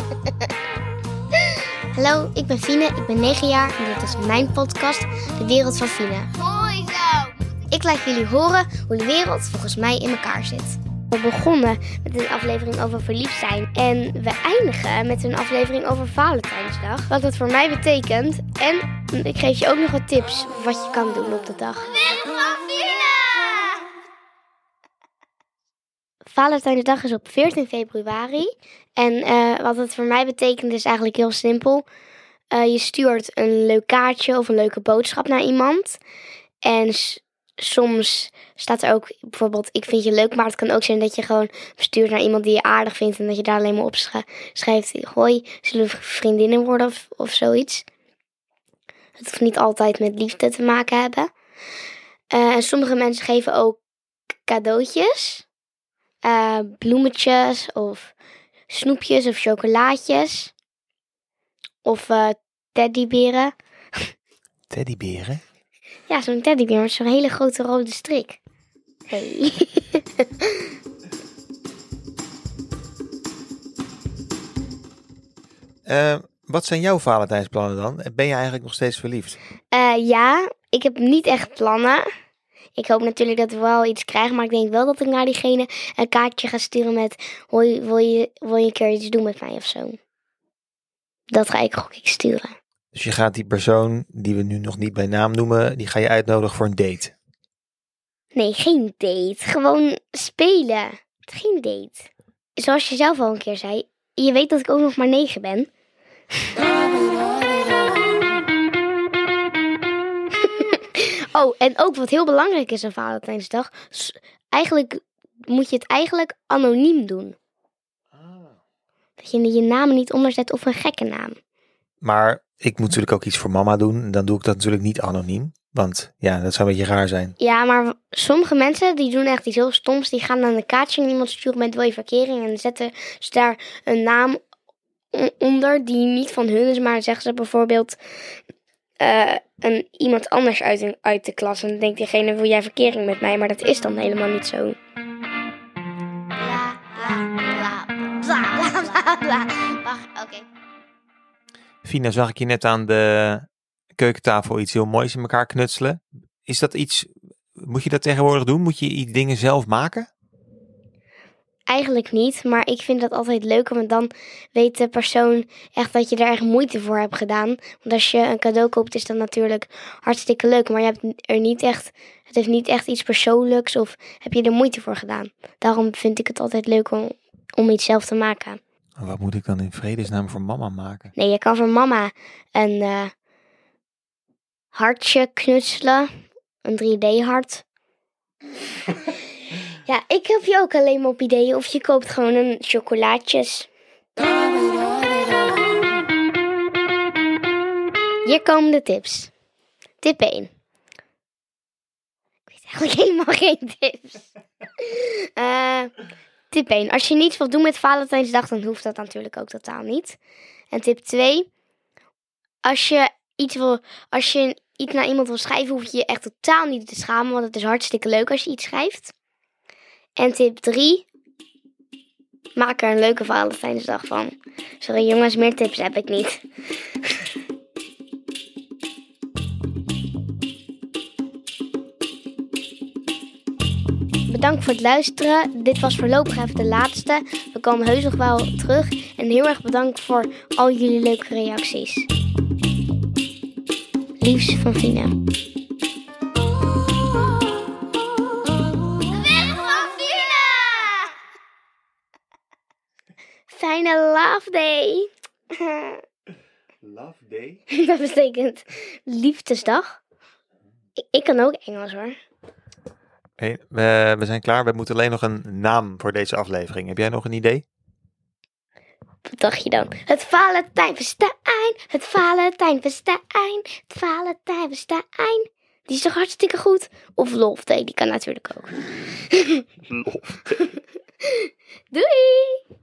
Hallo, ik ben Fine, ik ben 9 jaar en dit is mijn podcast, De Wereld van Fine. Mooi zo! Ik laat jullie horen hoe de wereld volgens mij in elkaar zit. We begonnen met een aflevering over verliefd zijn en we eindigen met een aflevering over Valentijnsdag. Wat dat voor mij betekent en ik geef je ook nog wat tips wat je kan doen op de dag. De Wereld van Fine! Valentijnsdag is op 14 februari en wat het voor mij betekent is eigenlijk heel simpel. Je stuurt een leuk kaartje of een leuke boodschap naar iemand. En soms staat er ook bijvoorbeeld, ik vind je leuk, maar het kan ook zijn dat je gewoon stuurt naar iemand die je aardig vindt en dat je daar alleen maar op schrijft, hoi, zullen we vriendinnen worden of zoiets. Het hoeft niet altijd met liefde te maken hebben. En sommige mensen geven ook cadeautjes. Bloemetjes of snoepjes of chocolaatjes. Of teddyberen. Teddyberen? Ja, zo'n teddybeer met zo'n hele grote rode strik. Hey. Wat zijn jouw Valentijnsplannen dan? Ben je eigenlijk nog steeds verliefd? Ja, ik heb niet echt plannen. Ik hoop natuurlijk dat we wel iets krijgen, maar ik denk wel dat ik naar diegene een kaartje ga sturen met hoi, wil je een keer iets doen met mij of zo. Dat ga ik gok ik sturen. Dus je gaat die persoon, die we nu nog niet bij naam noemen, die ga je uitnodigen voor een date? Nee, geen date. Gewoon spelen. Geen date. Zoals je zelf al een keer zei, je weet dat ik ook nog maar 9 ben. Oh, en ook wat heel belangrijk is aan Valentijnsdag. Eigenlijk moet je het anoniem doen. Dat je je naam niet onderzet of een gekke naam. Maar ik moet natuurlijk ook iets voor mama doen. En dan doe ik dat natuurlijk niet anoniem. Want ja, dat zou een beetje raar zijn. Ja, maar sommige mensen die doen echt iets heel stoms. Die gaan dan een kaartje naar iemand sturen met wil je verkering. En zetten ze daar een naam onder die niet van hun is. Maar dan zeggen ze bijvoorbeeld iemand anders uit de klas. En dan denkt diegene wil jij verkering met mij. Maar dat is dan helemaal niet zo. Bla, bla, bla, bla, bla, bla, bla. Wacht, oké. Fina, zag ik je net aan de keukentafel iets heel moois in elkaar knutselen. Is dat iets, moet je dat tegenwoordig doen? Moet je dingen zelf maken? Eigenlijk niet, maar ik vind dat altijd leuker, want dan weet de persoon echt dat je er echt moeite voor hebt gedaan. Want als je een cadeau koopt is dat natuurlijk hartstikke leuk, maar je hebt er niet echt, het heeft niet echt iets persoonlijks of heb je er moeite voor gedaan. Daarom vind ik het altijd leuk om iets zelf te maken. Wat moet ik dan in vredesnaam voor mama maken? Nee, je kan voor mama een hartje knutselen, een 3D-hart. Ja, ik help je ook alleen maar op ideeën. Of je koopt gewoon een chocolaatjes. Hier komen de tips. Tip 1. Ik weet eigenlijk helemaal geen tips. Tip 1. Als je niets wilt doen met Valentijnsdag, dan hoeft dat natuurlijk ook totaal niet. En tip 2. Als je iets naar iemand wil schrijven, hoef je je echt totaal niet te schamen. Want het is hartstikke leuk als je iets schrijft. En tip 3. Maak er een leuke Valentijnsdag van. Sorry jongens, meer tips heb ik niet. Bedankt voor het luisteren. Dit was voorlopig even de laatste. We komen heus nog wel terug. En heel erg bedankt voor al jullie leuke reacties. Liefs van Fine. Fijne Love Day. Love Day? Dat betekent liefdesdag. Ik kan ook Engels hoor. Hey, we zijn klaar. We moeten alleen nog een naam voor deze aflevering. Heb jij nog een idee? Wat dacht je dan? Het Valentijnfestijn. Het Valentijnfestijn. Het Valentijnfestijn. Die is toch hartstikke goed? Of Love Day, die kan natuurlijk ook. Love Day. Doei!